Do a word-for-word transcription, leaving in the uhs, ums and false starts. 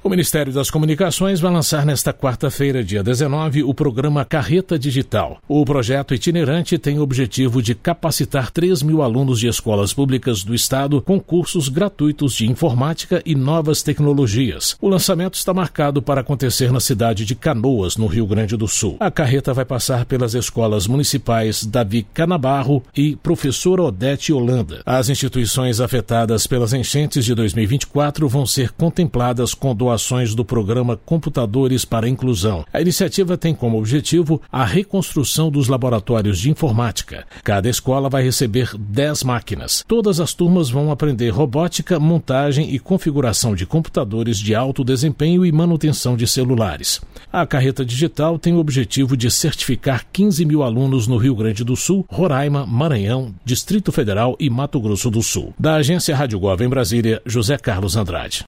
O Ministério das Comunicações vai lançar nesta quarta-feira, dia dezenove, o programa Carreta Digital. O projeto itinerante tem o objetivo de capacitar três mil alunos de escolas públicas do Estado com cursos gratuitos de informática e novas tecnologias. O lançamento está marcado para acontecer na cidade de Canoas, no Rio Grande do Sul. A carreta vai passar pelas escolas municipais Davi Canabarro e Professora Odete Holanda. As instituições afetadas pelas enchentes de dois mil e vinte e quatro vão ser contempladas com doações do programa Computadores para a Inclusão. A iniciativa tem como objetivo a reconstrução dos laboratórios de informática. Cada escola vai receber dez máquinas. Todas as turmas vão aprender robótica, montagem e configuração de computadores de alto desempenho e manutenção de celulares. A carreta digital tem o objetivo de certificar quinze mil alunos no Rio Grande do Sul, Roraima, Maranhão, Distrito Federal e Mato Grosso do Sul. Da agência Rádio Gov em Brasília, José Carlos Andrade.